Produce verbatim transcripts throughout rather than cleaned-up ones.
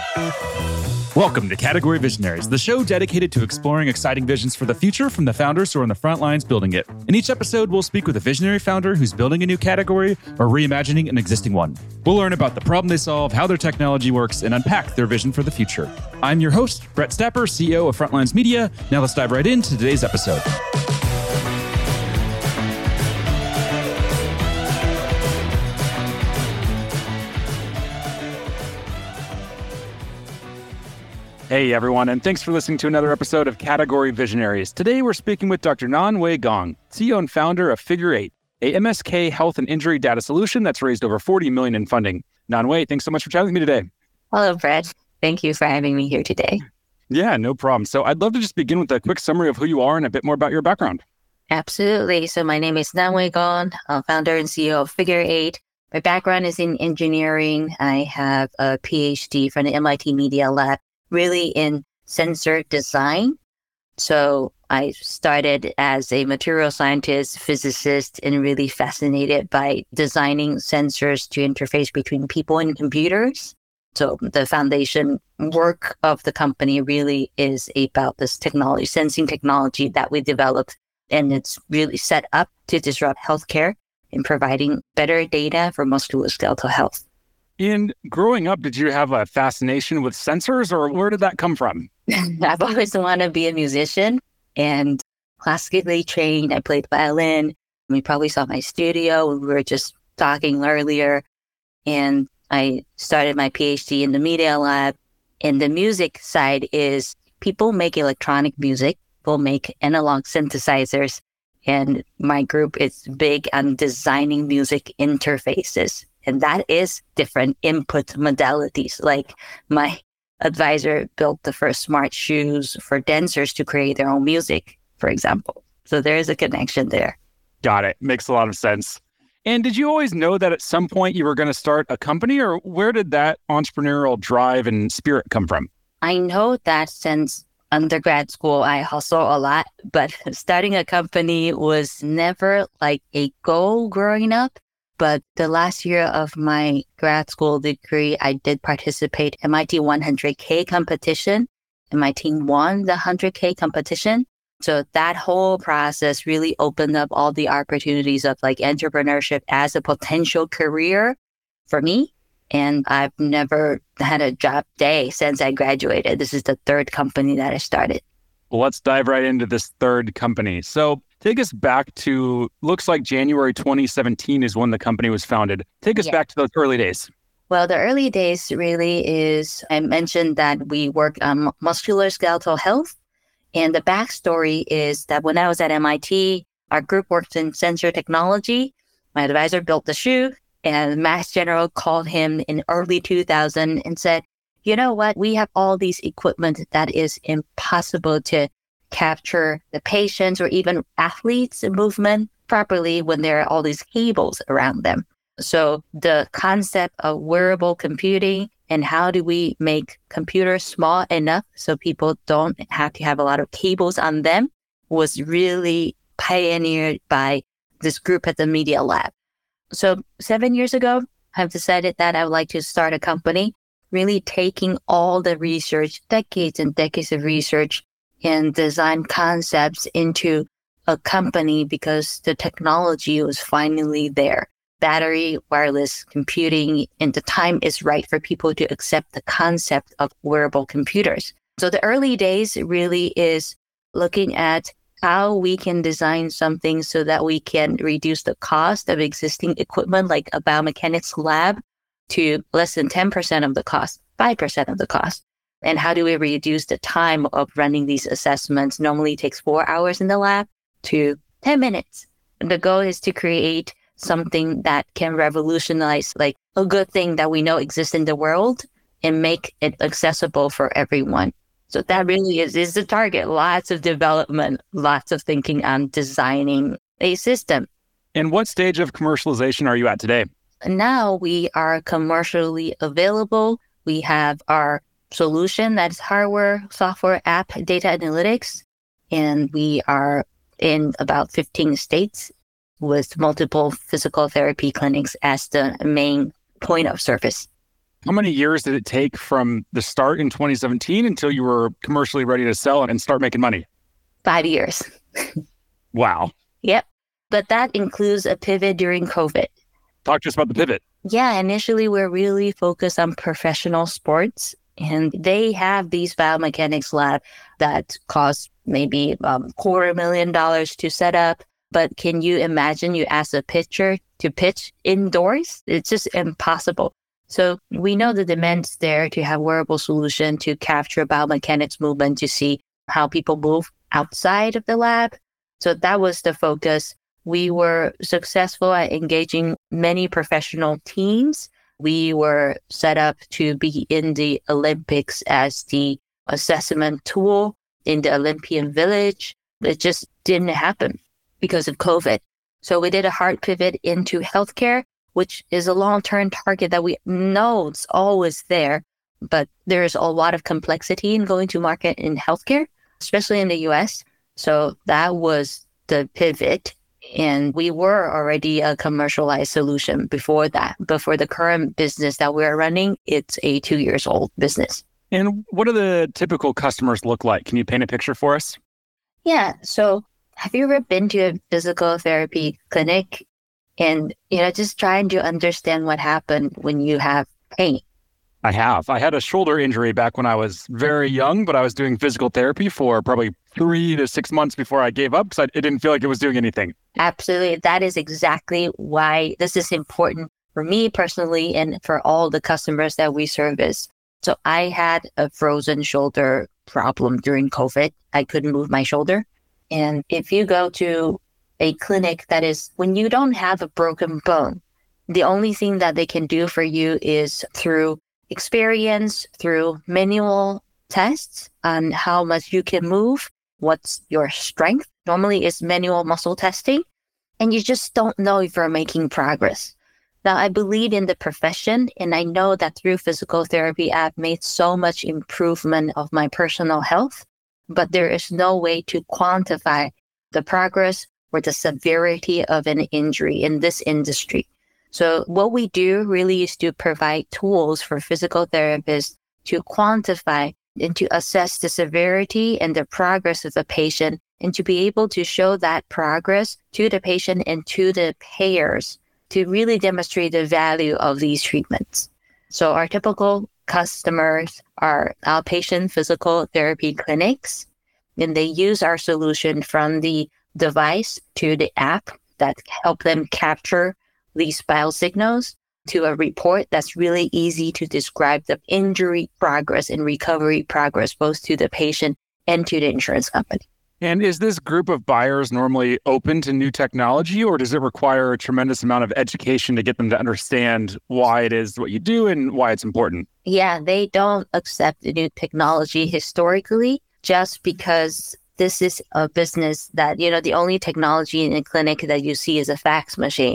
Welcome to Category Visionaries, the show dedicated to exploring exciting visions for the future from the founders who are on the front lines building it. In each episode, we'll speak with a visionary founder who's building a new category or reimagining an existing one. We'll learn about the problem they solve, how their technology works, and unpack their vision for the future. I'm your host, Brett Stapper, C E O of Frontlines Media. Now let's dive right into today's episode. Hey everyone, and thanks for listening to another episode of Category Visionaries. Today we're speaking with Doctor Nanwei Gong, C E O and founder of Figure eight, a M S K health and injury data solution that's raised over forty million dollars in funding. Nanwei, thanks so much for chatting with me today. Hello, Brett. Thank you for having me here today. Yeah, no problem. So I'd love to just begin with a quick summary of who you are and a bit more about your background. Absolutely. So my name is Nanwei Gong, uh, founder and C E O of Figure eight. My background is in engineering. I have a P H D from the M I T Media Lab, really in sensor design. So I started as a material scientist, physicist, and really fascinated by designing sensors to interface between people and computers. So the foundation work of the company really is about this technology, sensing technology that we developed. And it's really set up to disrupt healthcare in providing better data for musculoskeletal health. In growing up, did you have a fascination with sensors, or where did that come from? I've always wanted to be a musician and classically trained. I played violin. You probably saw my studio. We were just talking earlier. And I started my P H D in the Media Lab. And the music side is people make electronic music. People make analog synthesizers. And my group is big on designing music interfaces. And that is different input modalities. Like my advisor built the first smart shoes for dancers to create their own music, for example. So there is a connection there. Got it. Makes a lot of sense. And did you always know that at some point you were going to start a company, or where did that entrepreneurial drive and spirit come from? I know that since undergrad school, I hustle a lot, but starting a company was never like a goal growing up. But the last year of my grad school degree, I did participate in M I T one hundred K competition, and my team won the one hundred K competition. So that whole process really opened up all the opportunities of like entrepreneurship as a potential career for me. And I've never had a job day since I graduated. This is the third company that I started. Well, let's dive right into this third company. So take us back to, looks like January twenty seventeen is when the company was founded. Take us yeah. back to those early days. Well, the early days really is, I mentioned that we work on musculoskeletal health. And the backstory is that when I was at M I T, our group worked in sensor technology. My advisor built the shoe, and Mass General called him in early two thousand and said, you know what, we have all these equipment that is impossible to capture the patients or even athletes' movement properly when there are all these cables around them. So the concept of wearable computing and how do we make computers small enough so people don't have to have a lot of cables on them was really pioneered by this group at the Media Lab. So seven years ago, I've decided that I would like to start a company, really taking all the research, decades and decades of research and design concepts into a company because the technology was finally there. Battery, wireless computing, and the time is right for people to accept the concept of wearable computers. So the early days really is looking at how we can design something so that we can reduce the cost of existing equipment like a biomechanics lab to less than ten percent of the cost, five percent of the cost. And how do we reduce the time of running these assessments? Normally takes four hours in the lab to ten minutes. And the goal is to create something that can revolutionize like a good thing that we know exists in the world and make it accessible for everyone. So that really is, is the target. Lots of development, lots of thinking on designing a system. And what stage of commercialization are you at today? Now we are commercially available. We have our solution that's hardware, software, app, data analytics, and we are in about fifteen states with multiple physical therapy clinics as the main point of service. How many years did it take from the start in twenty seventeen until you were commercially ready to sell and start making money? Five years. Wow. Yep. But that includes a pivot during COVID. Talk to us about the pivot. Yeah, initially we're really focused on professional sports, and they have these biomechanics lab that cost maybe um, quarter million dollars to set up. But can you imagine you ask a pitcher to pitch indoors? It's just impossible. So we know the demand's there to have wearable solution to capture biomechanics movement to see how people move outside of the lab. So that was the focus. We were successful at engaging many professional teams. We were set up to be in the Olympics as the assessment tool in the Olympian Village. It just didn't happen because of COVID. So we did a hard pivot into healthcare, which is a long-term target that we know it's always there, but there's a lot of complexity in going to market in healthcare, especially in the U S. So that was the pivot. And we were already a commercialized solution before that. But for the current business that we're running, it's a two years old business. And what do the typical customers look like? Can you paint a picture for us? Yeah. So have you ever been to a physical therapy clinic and, you know, just trying to understand what happened when you have pain? I have. I had a shoulder injury back when I was very young, but I was doing physical therapy for probably three to six months before I gave up because it didn't feel like it was doing anything. Absolutely. That is exactly why this is important for me personally and for all the customers that we service. So I had a frozen shoulder problem during COVID. I couldn't move my shoulder. And if you go to a clinic that is, when you don't have a broken bone, the only thing that they can do for you is through experience, through manual tests on how much you can move, what's your strength. Normally it's manual muscle testing, and you just don't know if you're making progress. Now, I believe in the profession, and I know that through physical therapy, I've made so much improvement of my personal health, but there is no way to quantify the progress or the severity of an injury in this industry. So what we do really is to provide tools for physical therapists to quantify and to assess the severity and the progress of the patient and to be able to show that progress to the patient and to the payers to really demonstrate the value of these treatments. So our typical customers are outpatient physical therapy clinics, and they use our solution from the device to the app that help them capture these biosignals to a report that's really easy to describe the injury progress and recovery progress, both to the patient and to the insurance company. And is this group of buyers normally open to new technology, or does it require a tremendous amount of education to get them to understand why it is what you do and why it's important? Yeah, they don't accept new technology historically just because this is a business that, you know, the only technology in a clinic that you see is a fax machine.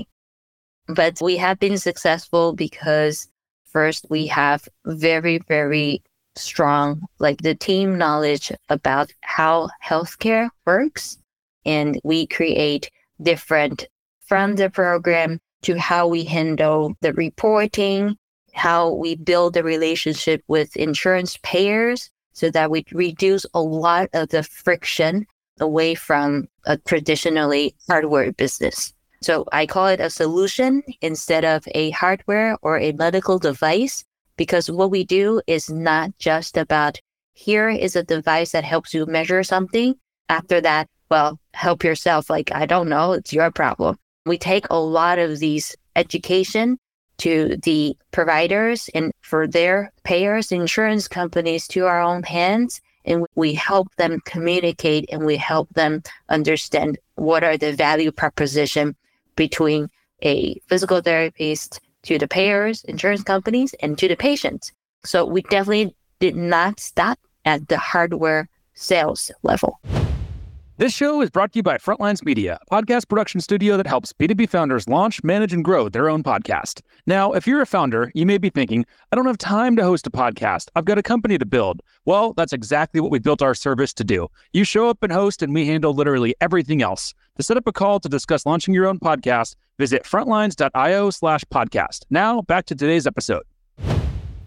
But we have been successful because first we have very, very strong, like the team knowledge about how healthcare works. And we create different from the program to how we handle the reporting, how we build the relationship with insurance payers so that we reduce a lot of the friction away from a traditionally hardware business. So I call it a solution instead of a hardware or a medical device, because what we do is not just about here is a device that helps you measure something. After that, well, help yourself. Like, I don't know, it's your problem. We take a lot of these education to the providers and for their payers, insurance companies to our own hands. And we help them communicate and we help them understand what are the value proposition between a physical therapist to the payers, insurance companies, and to the patients. So we definitely did not stop at the hardware sales level. This show is brought to you by Frontlines Media, a podcast production studio that helps B two B founders launch, manage, and grow their own podcast. Now, if you're a founder, you may be thinking, I don't have time to host a podcast. I've got a company to build. Well, that's exactly what we built our service to do. You show up and host, and we handle literally everything else. To set up a call to discuss launching your own podcast, visit frontlines.io slash podcast. Now, back to today's episode.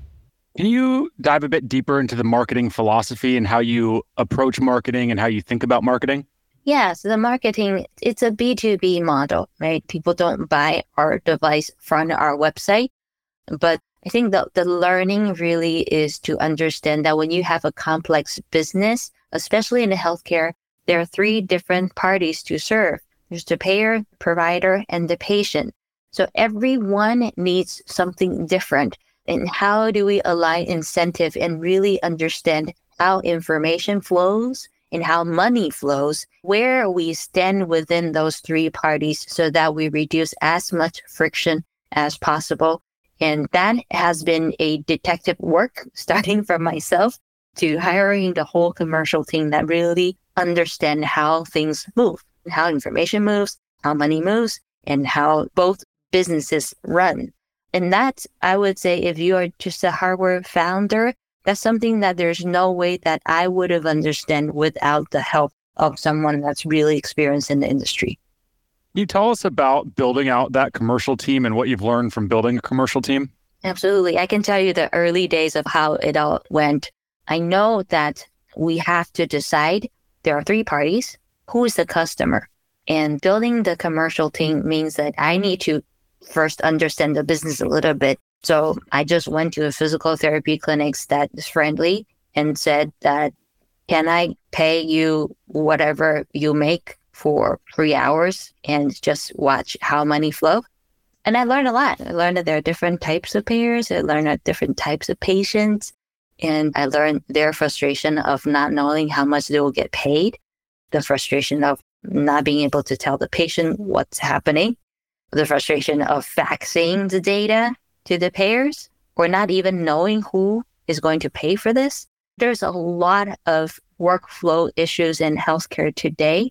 Can you dive a bit deeper into the marketing philosophy and how you approach marketing and how you think about marketing? Yeah, so the marketing, it's a B two B model, right? People don't buy our device from our website. But I think the, the learning really is to understand that when you have a complex business, especially in the healthcare, there are three different parties to serve. There's the payer, provider, and the patient. So everyone needs something different. And how do we align incentive and really understand how information flows and how money flows, where we stand within those three parties so that we reduce as much friction as possible. And that has been a detective work, starting from myself to hiring the whole commercial team that really understand how things move, how information moves, how money moves, and how both businesses run. And that, I would say, if you are just a hardware founder, that's something that there's no way that I would have understood without the help of someone that's really experienced in the industry. Can you tell us about building out that commercial team and what you've learned from building a commercial team? Absolutely. I can tell you the early days of how it all went. I know that we have to decide there are three parties. Who is the customer? And building the commercial team means that I need to first understand the business a little bit. So I just went to a physical therapy clinics that is friendly and said that, can I pay you whatever you make for three hours and just watch how money flow? And I learned a lot. I learned that there are different types of payers. I learned that different types of patients. And I learned their frustration of not knowing how much they will get paid, the frustration of not being able to tell the patient what's happening, the frustration of faxing the data to the payers or not even knowing who is going to pay for this. There's a lot of workflow issues in healthcare today.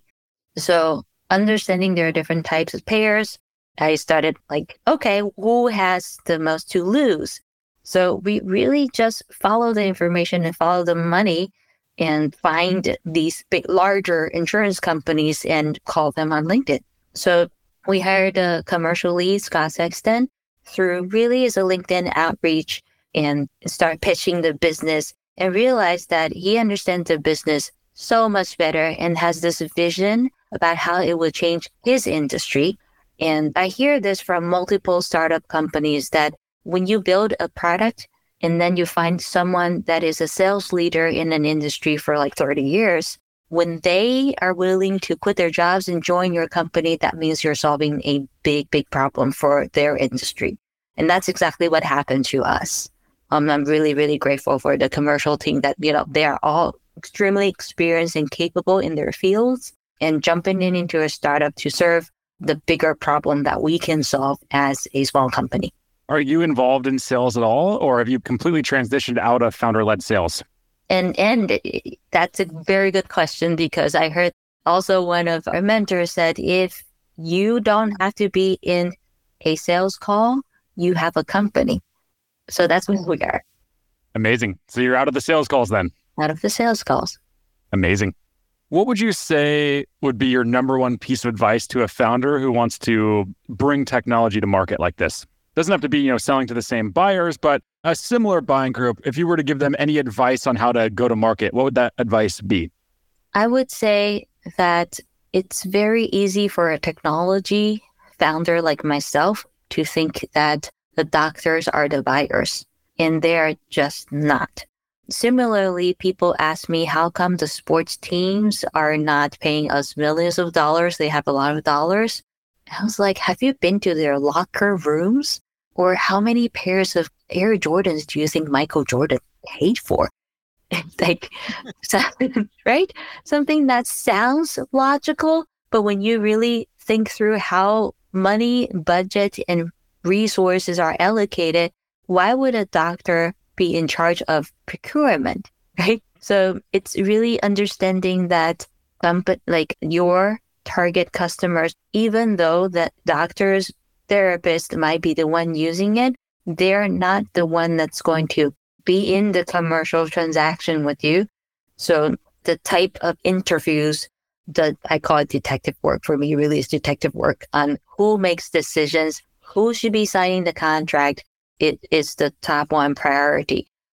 So understanding there are different types of payers, I started like, okay, who has the most to lose? So we really just follow the information and follow the money and find these big, larger insurance companies and call them on LinkedIn. So we hired a commercial lead, Scott Sexton, through really as a LinkedIn outreach and start pitching the business and realize that he understands the business so much better and has this vision about how it will change his industry. And I hear this from multiple startup companies that when you build a product and then you find someone that is a sales leader in an industry for like thirty years, when they are willing to quit their jobs and join your company, that means you're solving a big, big problem for their industry. And that's exactly what happened to us. Um, I'm really, really grateful for the commercial team that, you know, they are all extremely experienced and capable in their fields and jumping in into a startup to serve the bigger problem that we can solve as a small company. Are you involved in sales at all, or have you completely transitioned out of founder-led sales? And and that's a very good question, because I heard also one of our mentors said, if you don't have to be in a sales call, you have a company. So that's what we are. Amazing. So you're out of the sales calls then? Out of the sales calls. Amazing. What would you say would be your number one piece of advice to a founder who wants to bring technology to market like this? Doesn't have to be, you know, selling to the same buyers, but a similar buying group. If you were to give them any advice on how to go to market, what would that advice be? I would say that it's very easy for a technology founder like myself to think that the doctors are the buyers, and they're just not. Similarly, people ask me, how come the sports teams are not paying us millions of dollars? They have a lot of dollars. I was like, have you been to their locker rooms? Or how many pairs of Air Jordans do you think Michael Jordan paid for? Like, so, right? Something that sounds logical, but when you really think through how money, budget, and resources are allocated, why would a doctor be in charge of procurement, right? So it's really understanding that um, but like your target customers, even though that doctors, therapists might be the one using it, they're not the one that's going to be in the commercial transaction with you. So the type of interviews that I call it detective work for me really is detective work on who makes decisions, who should be signing the contract. It is the top one priority.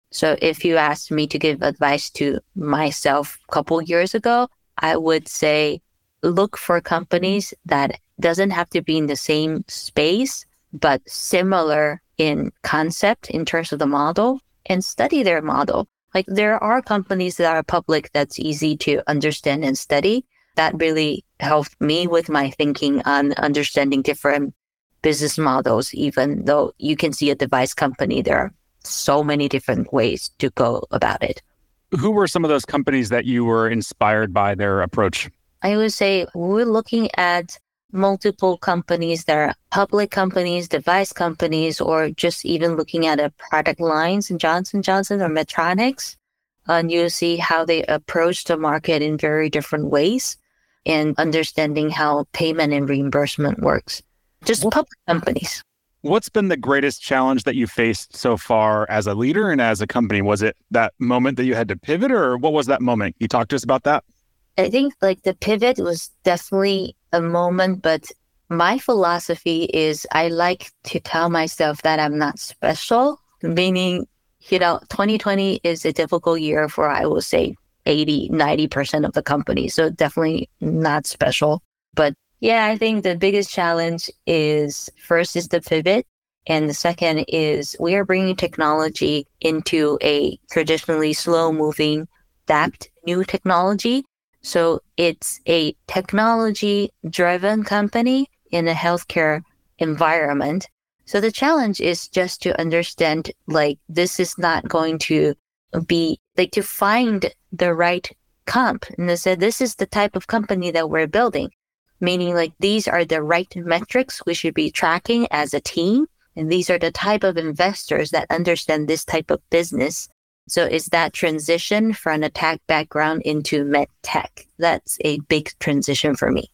So if you asked me to give advice to myself a couple years ago, I would say look for companies that doesn't have to be in the same space, but similar in concept in terms of the model, and study their model. Like there are companies that are public that's easy to understand and study. That really helped me with my thinking on understanding different business models, even though you can see a device company, there are so many different ways to go about it. Who were some of those companies that you were inspired by their approach? I would say we're looking at multiple companies that are public companies, device companies, or just even looking at a product lines in Johnson and Johnson or Medtronic. And you see how they approach the market in very different ways and understanding how payment and reimbursement works. Just public companies. What's been the greatest challenge that you faced so far as a leader and as a company? Was it that moment that you had to pivot, or what was that moment? Can you talk to us about that? I think like the pivot was definitely a moment, but my philosophy is I like to tell myself that I'm not special, meaning, you know, twenty twenty is a difficult year for, I will say, eighty, ninety percent of the company. So definitely not special. But yeah, I think the biggest challenge is first is the pivot. And the second is we are bringing technology into a traditionally slow moving, adapt new technology. So it's a technology driven company in a healthcare environment. So the challenge is just to understand, like, this is not going to be like to find the right comp. And they said, this is the type of company that we're building, meaning like these are the right metrics we should be tracking as a team. And these are the type of investors that understand this type of business. So is that transition from a tech background into med tech? That's a big transition for me.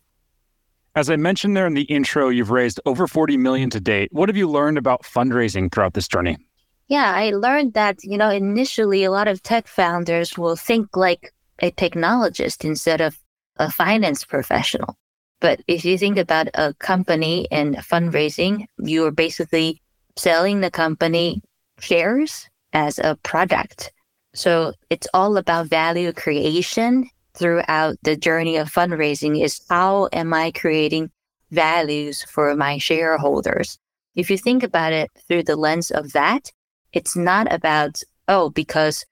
As I mentioned there in the intro, you've raised over forty million dollars to date. What have you learned about fundraising throughout this journey? Yeah, I learned that, you know, initially a lot of tech founders will think like a technologist instead of a finance professional. But if you think about a company and fundraising, you are basically selling the company shares as a product. So it's all about value creation throughout the journey of fundraising is how am I creating values for my shareholders? If you think about it through the lens of that, it's not about, oh, because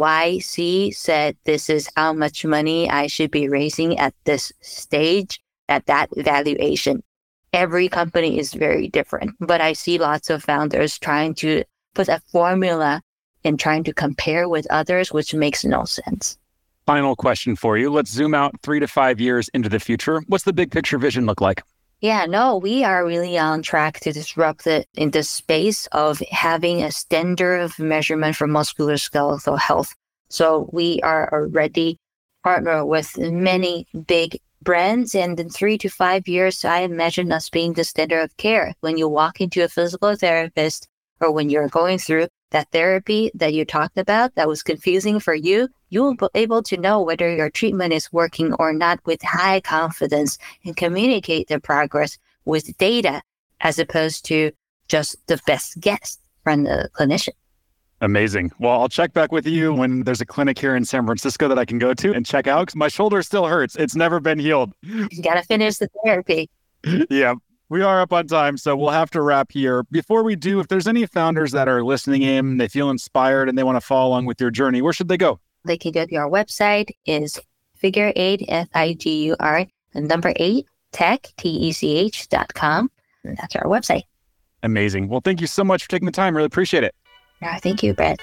Y C said this is how much money I should be raising at this stage, at that valuation. Every company is very different, but I see lots of founders trying to put a formula and trying to compare with others, which makes no sense. Final question for you. Let's zoom out three to five years into the future. What's the big picture vision look like? Yeah, no, we are really on track to disrupt it in the space of having a standard of measurement for musculoskeletal health. So we are already partner with many big brands, and in three to five years, I imagine us being the standard of care. When you walk into a physical therapist or when you're going through that therapy that you talked about that was confusing for you, you will be able to know whether your treatment is working or not with high confidence and communicate the progress with data as opposed to just the best guess from the clinician. Amazing. Well, I'll check back with you when there's a clinic here in San Francisco that I can go to and check out because my shoulder still hurts. It's never been healed. You got to finish the therapy. Yeah. We are up on time, so we'll have to wrap here. Before we do, if there's any founders that are listening in, they feel inspired and they want to follow along with your journey, where should they go? They can go to our website, is figure eight, F I G U R, and number eight, tech, T E C H dot com. And that's our website. Amazing. Well, thank you so much for taking the time. Really appreciate it. Yeah, thank you, Brett.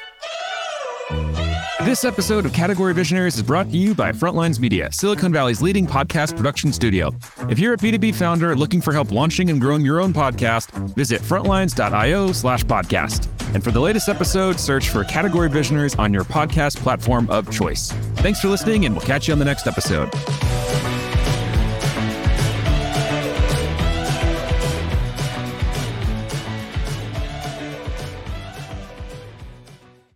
This episode of Category Visionaries is brought to you by Frontlines Media, Silicon Valley's leading podcast production studio. If you're a B two B founder looking for help launching and growing your own podcast, visit frontlines.io slash podcast. And for the latest episode, search for Category Visionaries on your podcast platform of choice. Thanks for listening, and we'll catch you on the next episode.